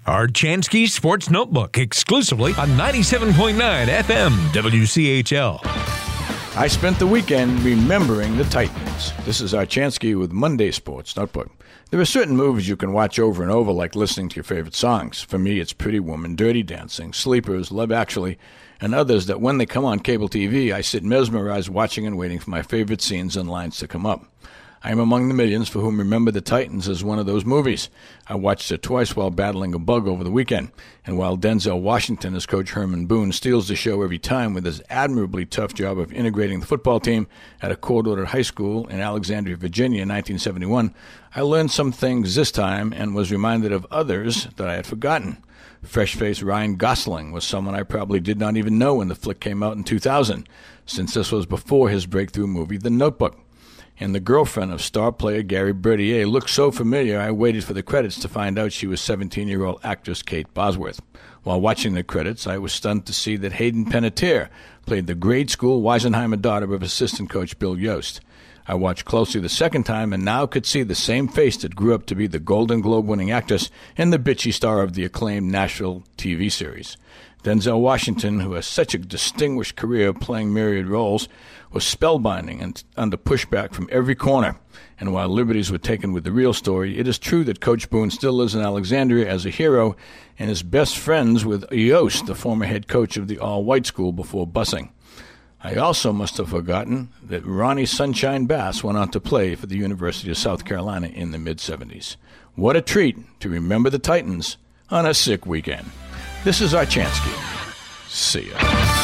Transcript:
Archansky Sports Notebook, exclusively on 97.9 FM WCHL. I spent the weekend remembering the Titans. This is Archansky with Monday Sports Notebook. There are certain movies you can watch over and over, like listening to your favorite songs. For me, it's Pretty Woman, Dirty Dancing, Sleepers, Love Actually, and others that when they come on cable TV, I sit mesmerized watching and waiting for my favorite scenes and lines to come up. I am among the millions for whom remember the Titans as one of those movies. I watched it twice while battling a bug over the weekend, and while Denzel Washington as Coach Herman Boone steals the show every time with his admirably tough job of integrating the football team at a court-ordered high school in Alexandria, Virginia in 1971, I learned some things this time and was reminded of others that I had forgotten. Fresh-faced Ryan Gosling was someone I probably did not even know when the flick came out in 2000, since this was before his breakthrough movie, The Notebook. And the girlfriend of star player Gary Bertier looked so familiar I waited for the credits to find out she was 17-year-old actress Kate Bosworth. While watching the credits, I was stunned to see that Hayden Panettiere played the grade school Weisenheimer daughter of assistant coach Bill Yost. I watched closely the second time and now could see the same face that grew up to be the Golden Globe-winning actress and the bitchy star of the acclaimed Nashville TV series. Denzel Washington, who has such a distinguished career playing myriad roles, was spellbinding and under pushback from every corner. And while liberties were taken with the real story, it is true that Coach Boone still lives in Alexandria as a hero and is best friends with Yost, the former head coach of the all-white school, before busing. I also must have forgotten that Ronnie Sunshine Bass went on to play for the University of South Carolina in the mid-'70s. What a treat to remember the Titans on a sick weekend. This is Archansky. See ya.